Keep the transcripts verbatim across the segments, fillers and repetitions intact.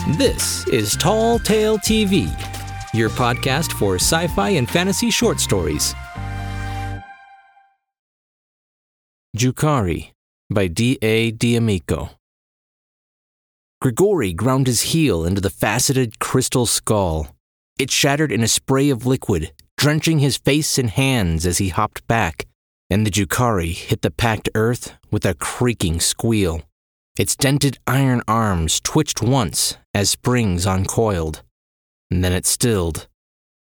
This is Tall Tale T V, your podcast for sci-fi and fantasy short stories. Jukari by D A D'Amico. Grigori ground his heel into the faceted crystal skull. It shattered in a spray of liquid, drenching his face and hands as he hopped back, and the Jukari hit the packed earth with a creaking squeal. Its dented iron arms twitched once as springs uncoiled, and then it stilled.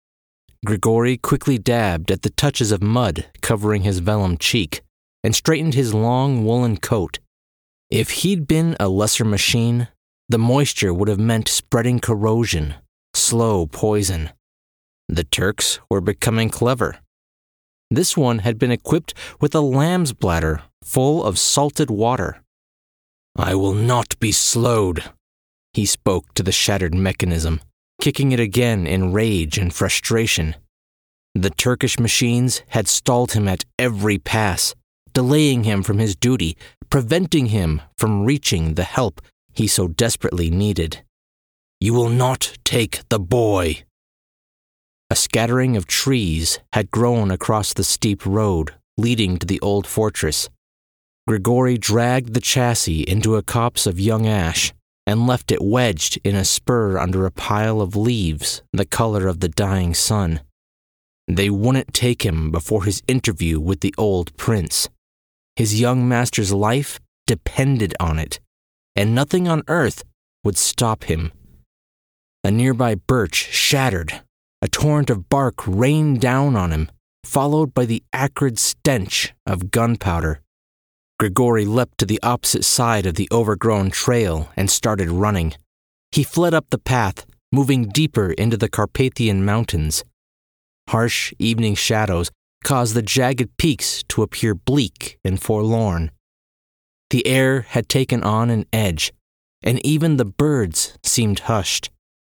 Grigori quickly dabbed at the touches of mud covering his vellum cheek and straightened his long woolen coat. If he'd been a lesser machine, the moisture would have meant spreading corrosion, slow poison. The Turks were becoming clever. This one had been equipped with a lamb's bladder full of salted water. "I will not be slowed," he spoke to the shattered mechanism, kicking it again in rage and frustration. The Turkish machines had stalled him at every pass, delaying him from his duty, preventing him from reaching the help he so desperately needed. "You will not take the boy." A scattering of trees had grown across the steep road leading to the old fortress. Grigori dragged the chassis into a copse of young ash and left it wedged in a spur under a pile of leaves the color of the dying sun. They wouldn't take him before his interview with the old prince. His young master's life depended on it, and nothing on earth would stop him. A nearby birch shattered. A torrent of bark rained down on him, followed by the acrid stench of gunpowder. Grigori leapt to the opposite side of the overgrown trail and started running. He fled up the path, moving deeper into the Carpathian Mountains. Harsh evening shadows caused the jagged peaks to appear bleak and forlorn. The air had taken on an edge, and even the birds seemed hushed.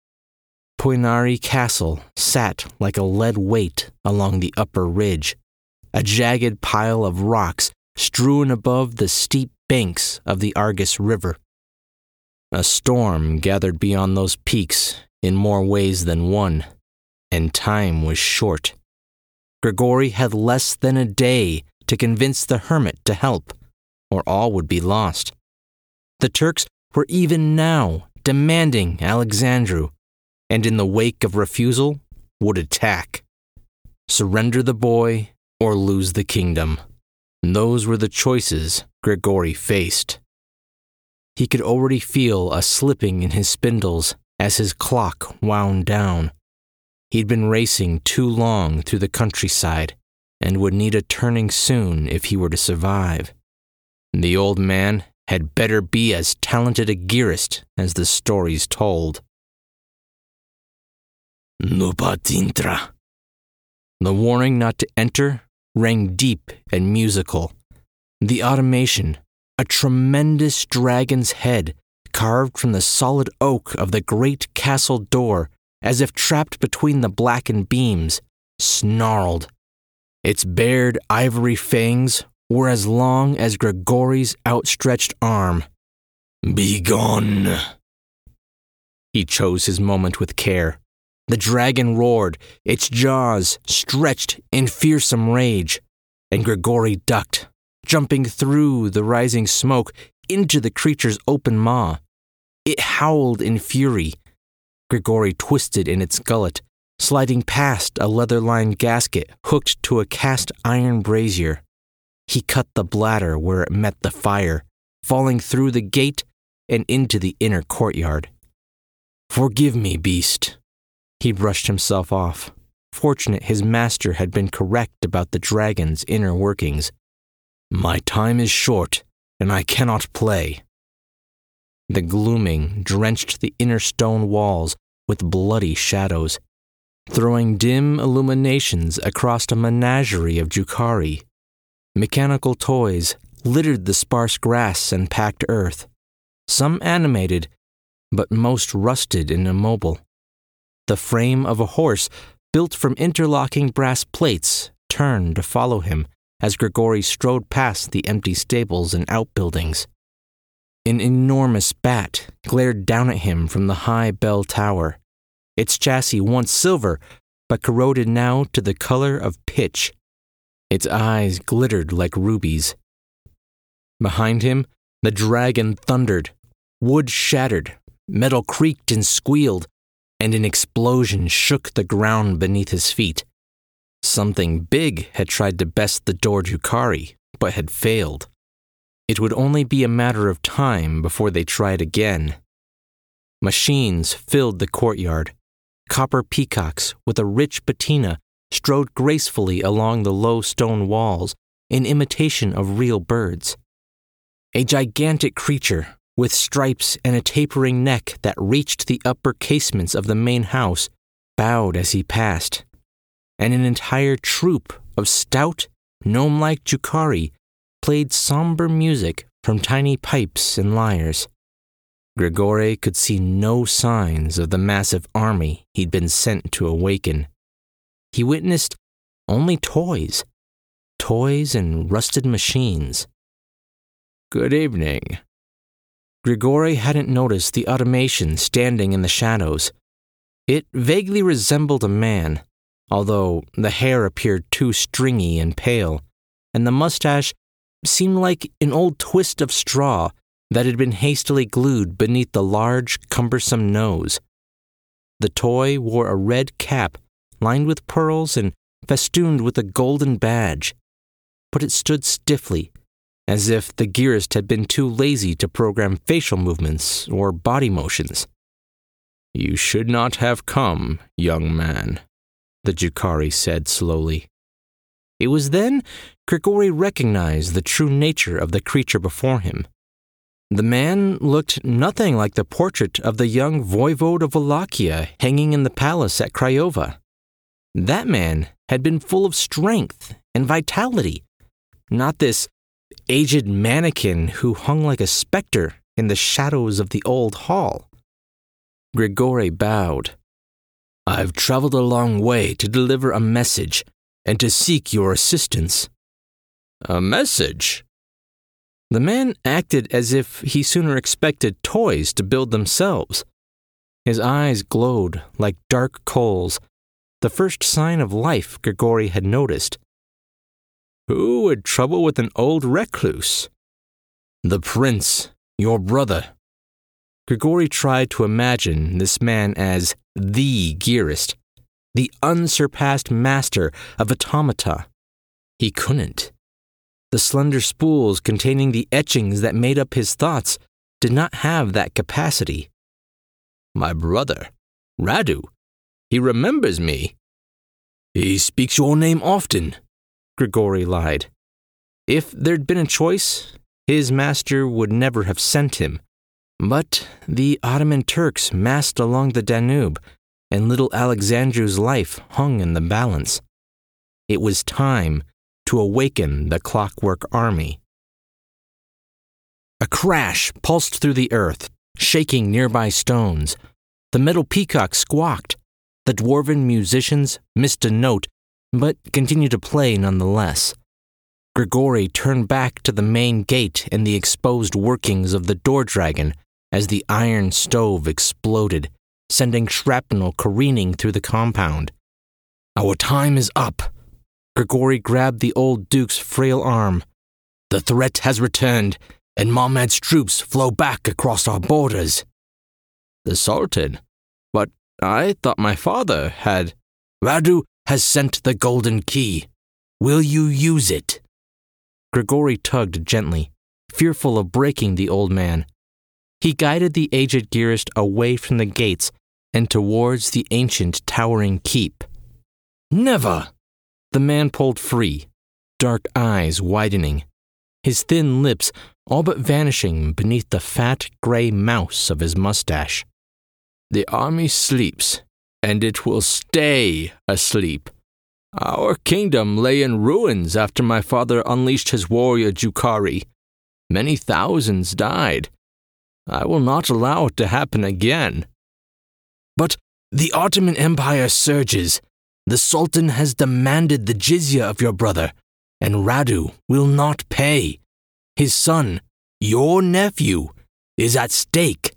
Poinari Castle sat like a lead weight along the upper ridge, a jagged pile of rocks strewn above the steep banks of the Argus River. A storm gathered beyond those peaks in more ways than one, and time was short. Grigori had less than a day to convince the hermit to help, or all would be lost. The Turks were even now demanding Alexandru, and in the wake of refusal would attack. Surrender the boy or lose the kingdom. Those were the choices Grigori faced. He could already feel a slipping in his spindles as his clock wound down. He'd been racing too long through the countryside and would need a turning soon if he were to survive. The old man had better be as talented a gearist as the stories told. "Nupatintra." The warning not to enter rang deep and musical. The automation, a tremendous dragon's head carved from the solid oak of the great castle door, as if trapped between the blackened beams, snarled. Its bared ivory fangs were as long as Grigori's outstretched arm. "Begone!" He chose his moment with care. The dragon roared, its jaws stretched in fearsome rage, and Grigori ducked, jumping through the rising smoke into the creature's open maw. It howled in fury. Grigori twisted in its gullet, sliding past a leather-lined gasket hooked to a cast iron brazier. He cut the bladder where it met the fire, falling through the gate and into the inner courtyard. "Forgive me, beast." He brushed himself off, fortunate his master had been correct about the dragon's inner workings. "My time is short, and I cannot play." The gloaming drenched the inner stone walls with bloody shadows, throwing dim illuminations across a menagerie of Jukari. Mechanical toys littered the sparse grass and packed earth, some animated, but most rusted and immobile. The frame of a horse, built from interlocking brass plates, turned to follow him as Grigori strode past the empty stables and outbuildings. An enormous bat glared down at him from the high bell tower, its chassis once silver, but corroded now to the color of pitch. Its eyes glittered like rubies. Behind him, the dragon thundered, wood shattered, metal creaked and squealed, and an explosion shook the ground beneath his feet. Something big had tried to best the Dor Jukari, but had failed. It would only be a matter of time before they tried again. Machines filled the courtyard. Copper peacocks with a rich patina strode gracefully along the low stone walls in imitation of real birds. A gigantic creature with stripes and a tapering neck that reached the upper casements of the main house bowed as he passed, and an entire troop of stout, gnome-like Jukari played somber music from tiny pipes and lyres. Grigore could see no signs of the massive army he'd been sent to awaken. He witnessed only toys, toys and rusted machines. "Good evening." Grigore hadn't noticed the automation standing in the shadows. It vaguely resembled a man, although the hair appeared too stringy and pale, and the mustache seemed like an old twist of straw that had been hastily glued beneath the large, cumbersome nose. The toy wore a red cap lined with pearls and festooned with a golden badge, but it stood stiffly, as if the gearist had been too lazy to program facial movements or body motions. "You should not have come, young man," the Jukari said slowly. It was then Grigore recognized the true nature of the creature before him. The man looked nothing like the portrait of the young voivode of Wallachia hanging in the palace at Craiova. That man had been full of strength and vitality, not this aged mannequin who hung like a specter in the shadows of the old hall. Grigore bowed. "I've traveled a long way to deliver a message and to seek your assistance." "A message?" The man acted as if he sooner expected toys to build themselves. His eyes glowed like dark coals, the first sign of life Grigore had noticed. "Who would trouble with an old recluse?" "The prince, your brother." Grigore tried to imagine this man as the gearist, the unsurpassed master of automata. He couldn't. The slender spools containing the etchings that made up his thoughts did not have that capacity. "My brother, Radu, he remembers me." "He speaks your name often," Grigore lied. If there'd been a choice, his master would never have sent him. But the Ottoman Turks massed along the Danube, and little Alexandru's life hung in the balance. It was time to awaken the Clockwork Army. A crash pulsed through the earth, shaking nearby stones. The metal peacock squawked. The dwarven musicians missed a note, but continued to play nonetheless. Grigore turned back to the main gate and the exposed workings of the door dragon as the iron stove exploded, sending shrapnel careening through the compound. "Our time is up." Grigore grabbed the old duke's frail arm. "The threat has returned, and Mahmud's troops flow back across our borders." "The Sultan? But I thought my father had—" "Radu has sent the golden key. Will you use it?" Grigore tugged gently, fearful of breaking the old man. He guided the aged gearist away from the gates and towards the ancient towering keep. "Never!" The man pulled free, dark eyes widening, his thin lips all but vanishing beneath the fat gray mouse of his mustache. "The army sleeps, and it will stay asleep. Our kingdom lay in ruins after my father unleashed his warrior Jukari. Many thousands died. I will not allow it to happen again." "But the Ottoman Empire surges. The Sultan has demanded the jizya of your brother, and Radu will not pay. His son, your nephew, is at stake."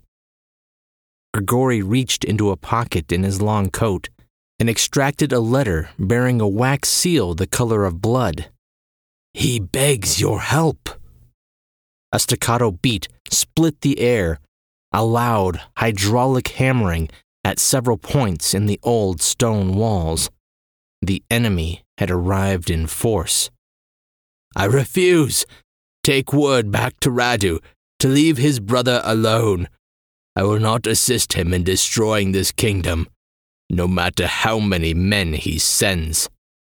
Grigori reached into a pocket in his long coat and extracted a letter bearing a wax seal the color of blood. "He begs your help." A staccato beat split the air, a loud hydraulic hammering at several points in the old stone walls. The enemy had arrived in force. "I refuse. Take word back to Radu to leave his brother alone. I will not assist him in destroying this kingdom, no matter how many men he sends."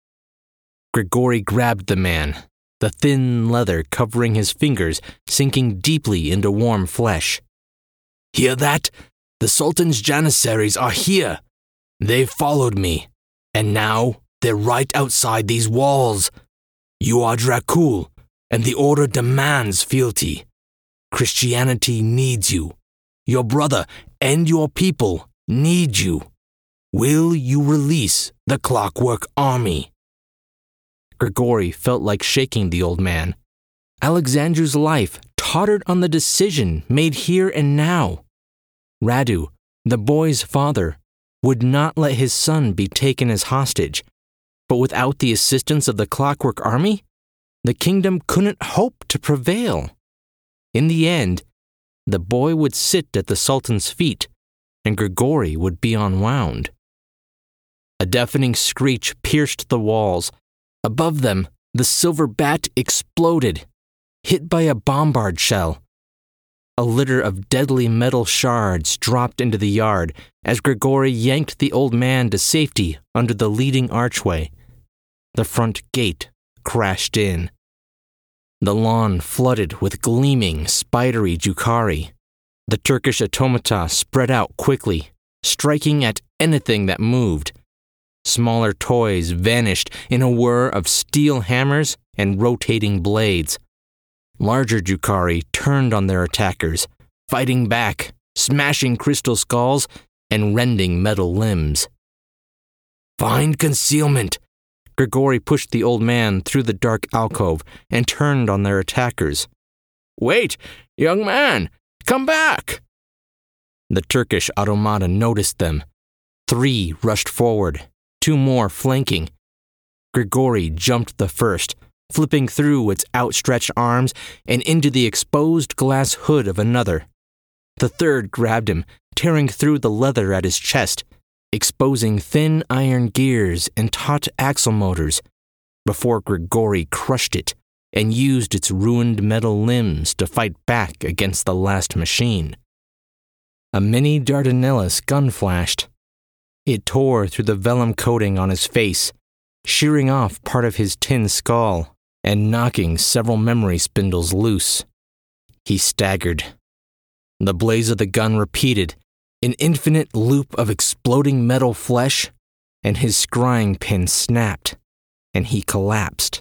Grigori grabbed the man, the thin leather covering his fingers sinking deeply into warm flesh. "Hear that? The Sultan's Janissaries are here. They've followed me, and now they're right outside these walls. You are Dracul, and the Order demands fealty. Christianity needs you. Your brother and your people need you. Will you release the Clockwork Army?" Grigori felt like shaking the old man. Alexandru's life tottered on the decision made here and now. Radu, the boy's father, would not let his son be taken as hostage, but without the assistance of the Clockwork Army, the kingdom couldn't hope to prevail. In the end, the boy would sit at the Sultan's feet, and Grigori would be unwound. A deafening screech pierced the walls. Above them, the silver bat exploded, hit by a bombard shell. A litter of deadly metal shards dropped into the yard as Grigori yanked the old man to safety under the leading archway. The front gate crashed in. The lawn flooded with gleaming, spidery Jukari. The Turkish automata spread out quickly, striking at anything that moved. Smaller toys vanished in a whir of steel hammers and rotating blades. Larger Jukari turned on their attackers, fighting back, smashing crystal skulls and rending metal limbs. "Find concealment!" Grigori pushed the old man through the dark alcove and turned on their attackers. "Wait, young man! Come back!" The Turkish automata noticed them. Three rushed forward, two more flanking. Grigori jumped the first, flipping through its outstretched arms and into the exposed glass hood of another. The third grabbed him, tearing through the leather at his chest, exposing thin iron gears and taut axle motors, before Grigori crushed it and used its ruined metal limbs to fight back against the last machine. A mini Dardanellus gun flashed. It tore through the vellum coating on his face, shearing off part of his tin skull and knocking several memory spindles loose. He staggered. The blaze of the gun repeated, an infinite loop of exploding metal flesh, and his scrying pin snapped, and he collapsed.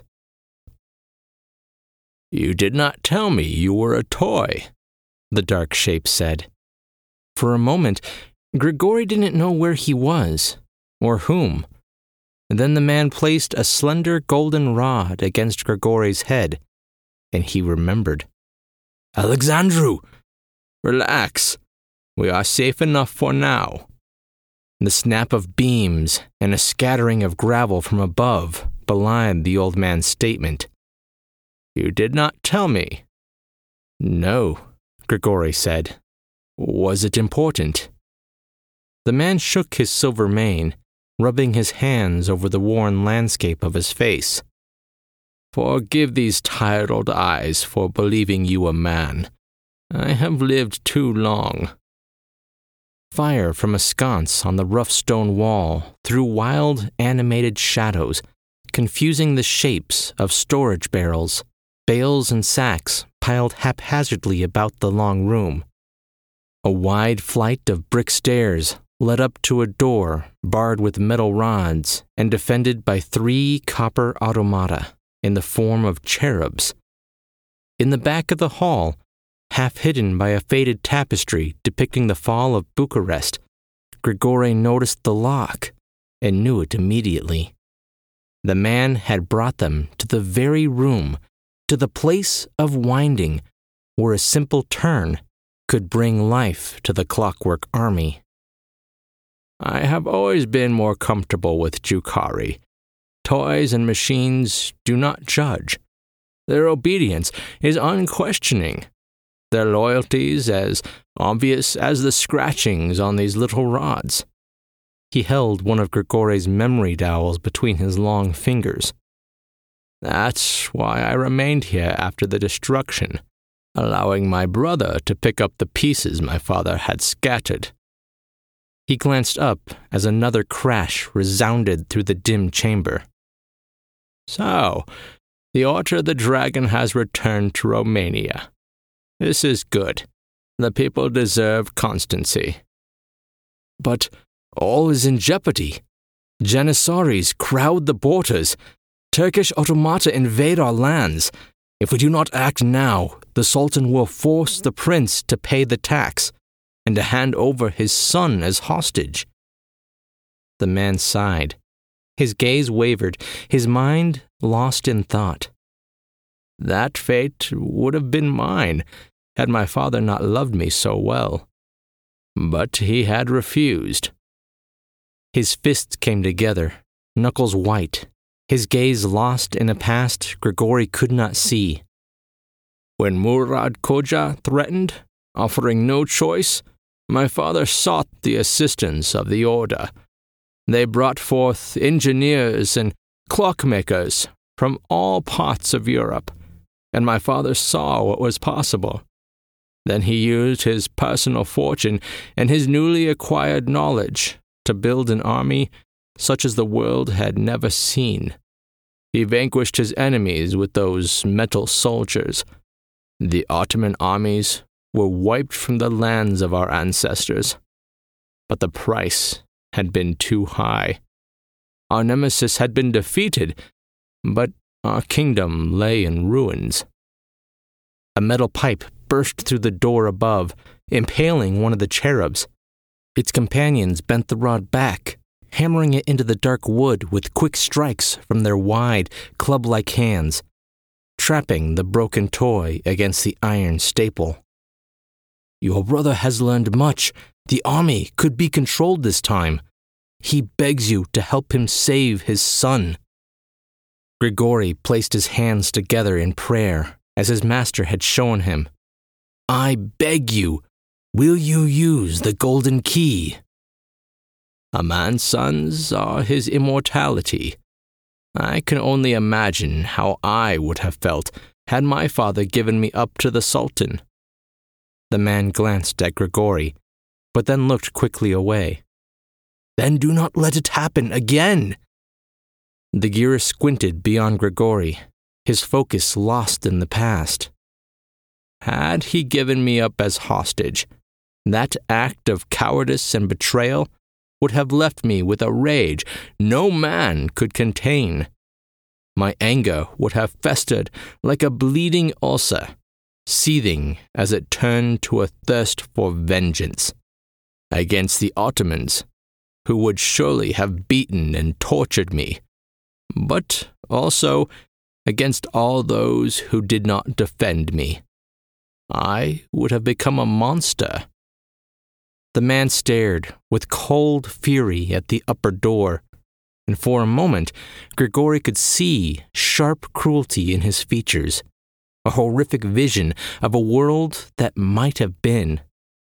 "You did not tell me you were a toy," the dark shape said. For a moment, Grigori didn't know where he was, or whom. Then the man placed a slender golden rod against Grigori's head, and he remembered. "Alexandru! Relax. We are safe enough for now." The snap of beams and a scattering of gravel from above belied the old man's statement. "You did not tell me." "No," Grigori said. "Was it important?" The man shook his silver mane, rubbing his hands over the worn landscape of his face. "Forgive these tired old eyes for believing you a man. I have lived too long." Fire from a sconce on the rough stone wall threw wild, animated shadows, confusing the shapes of storage barrels, bales and sacks piled haphazardly about the long room. A wide flight of brick stairs led up to a door barred with metal rods and defended by three copper automata in the form of cherubs. In the back of the hall, half hidden by a faded tapestry depicting the fall of Bucharest, Grigori noticed the lock and knew it immediately. The man had brought them to the very room, to the place of winding, where a simple turn could bring life to the Clockwork Army. I have always been more comfortable with Drukhari. Toys and machines do not judge. Their obedience is unquestioning. Their loyalties as obvious as the scratchings on these little rods. He held one of Grigori's memory dowels between his long fingers. That's why I remained here after the destruction, allowing my brother to pick up the pieces my father had scattered. He glanced up as another crash resounded through the dim chamber. So, the Order of the Dragon has returned to Romania. This is good. The people deserve constancy. But all is in jeopardy. Janissaries crowd the borders. Turkish automata invade our lands. If we do not act now, the Sultan will force the prince to pay the tax and to hand over his son as hostage. The man sighed. His gaze wavered, his mind lost in thought. That fate would have been mine had my father not loved me so well. But he had refused. His fists came together, knuckles white, his gaze lost in a past Grigori could not see. When Murad Koja threatened, offering no choice, my father sought the assistance of the Order. They brought forth engineers and clockmakers from all parts of Europe, and my father saw what was possible. Then he used his personal fortune and his newly acquired knowledge to build an army such as the world had never seen. He vanquished his enemies with those metal soldiers. The Ottoman armies were wiped from the lands of our ancestors, but the price had been too high. Our nemesis had been defeated, but our kingdom lay in ruins. A metal pipe burst through the door above, impaling one of the cherubs. Its companions bent the rod back, hammering it into the dark wood with quick strikes from their wide, club-like hands, trapping the broken toy against the iron staple. Your brother has learned much. The army could be controlled this time. He begs you to help him save his son. Grigori placed his hands together in prayer, as his master had shown him. I beg you, will you use the golden key? A man's sons are his immortality. I can only imagine how I would have felt had my father given me up to the Sultan. The man glanced at Grigori, but then looked quickly away. Then do not let it happen again. The Gira squinted beyond Grigori, his focus lost in the past. Had he given me up as hostage, that act of cowardice and betrayal would have left me with a rage no man could contain. My anger would have festered like a bleeding ulcer, seething as it turned to a thirst for vengeance against the Ottomans, who would surely have beaten and tortured me, but also against all those who did not defend me. I would have become a monster. The man stared with cold fury at the upper door, and for a moment Grigori could see sharp cruelty in his features, a horrific vision of a world that might have been.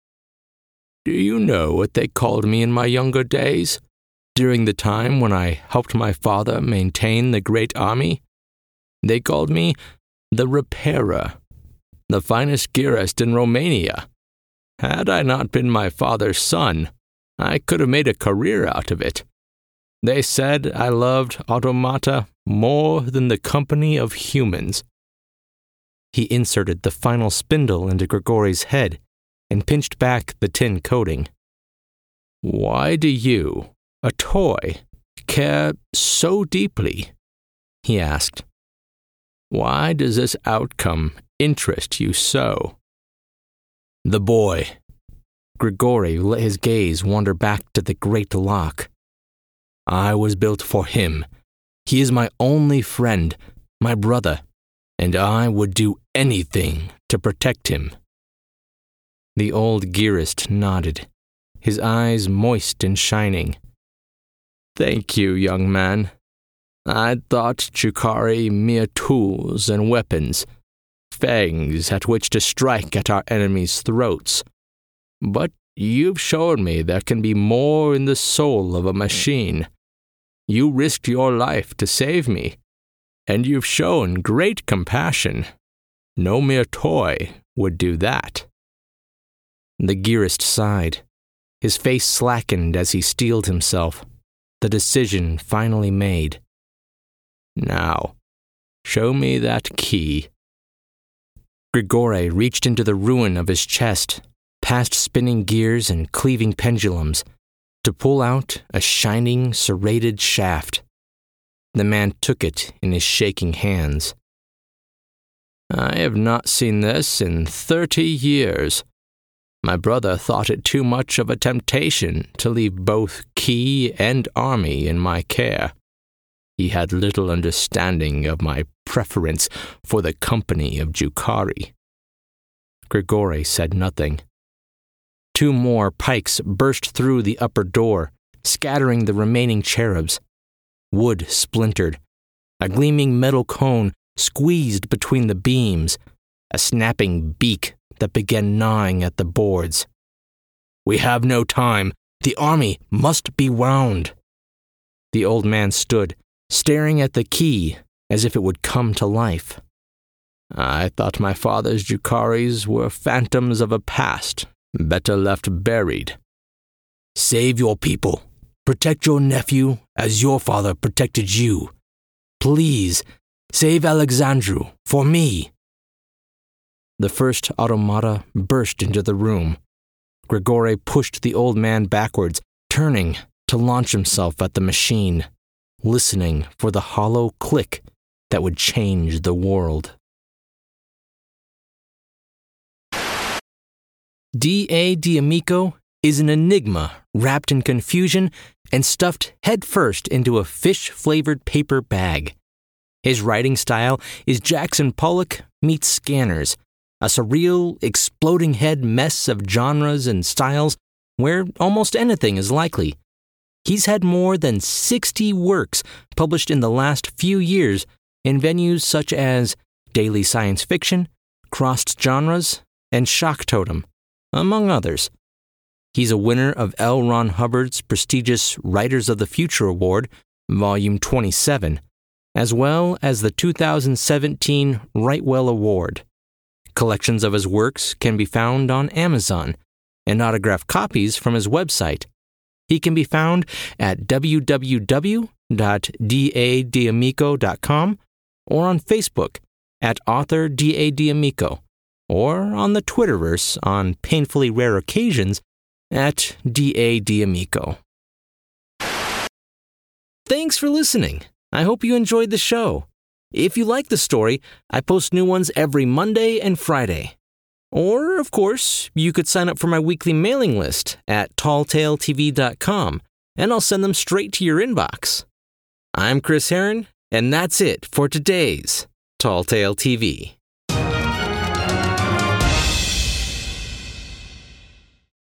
Do you know what they called me in my younger days, during the time when I helped my father maintain the great army? They called me the Repairer, the finest Girist in Romania. Had I not been my father's son, I could have made a career out of it. They said I loved automata more than the company of humans. He inserted the final spindle into Grigori's head and pinched back the tin coating. Why do you, a toy, care so deeply? He asked. Why does this outcome interest you so? The boy. Grigori let his gaze wander back to the great lock. I was built for him. He is my only friend, my brother, and I would do anything to protect him. The old Gearist nodded, his eyes moist and shining. Thank you, young man. I thought Drukhari mere tools and weapons, fangs at which to strike at our enemies' throats. But you've shown me there can be more in the soul of a machine. You risked your life to save me, and you've shown great compassion. No mere toy would do that. The Gearist sighed. His face slackened as he steeled himself, the decision finally made. Now, show me that key. Grigore reached into the ruin of his chest, past spinning gears and cleaving pendulums, to pull out a shining, serrated shaft. The man took it in his shaking hands. I have not seen this in thirty years. My brother thought it too much of a temptation to leave both key and army in my care. He had little understanding of my preference for the company of Drukhari. Grigore said nothing. Two more pikes burst through the upper door, scattering the remaining cherubs. Wood splintered. A gleaming metal cone squeezed between the beams, a snapping beak that began gnawing at the boards. We have no time. The army must be wound. The old man stood, staring at the key as if it would come to life. I thought my father's Drukharis were phantoms of a past, better left buried. Save your people. Protect your nephew as your father protected you. Please, save Alexandru for me. The first automata burst into the room. Grigore pushed the old man backwards, turning to launch himself at the machine, listening for the hollow click that would change the world. D A D'Amico is an enigma wrapped in confusion and stuffed headfirst into a fish-flavored paper bag. His writing style is Jackson Pollock meets Scanners, a surreal, exploding head mess of genres and styles where almost anything is likely. He's had more than sixty works published in the last few years in venues such as Daily Science Fiction, Crossed Genres, and Shock Totem, among others. He's a winner of L. Ron Hubbard's prestigious Writers of the Future Award, Volume twenty-seven, as well as the two thousand seventeen Wrightwell Award. Collections of his works can be found on Amazon, and autographed copies from his website. He can be found at w w w dot d a d'amico dot com or on Facebook at author D A D'Amico, or on the Twitterverse on painfully rare occasions at D A D'Amico. Thanks for listening. I hope you enjoyed the show. If you like the story, I post new ones every Monday and Friday. Or, of course, you could sign up for my weekly mailing list at tall tale t v dot com, and I'll send them straight to your inbox. I'm Chris Herron, and that's it for today's Tall Tale T V.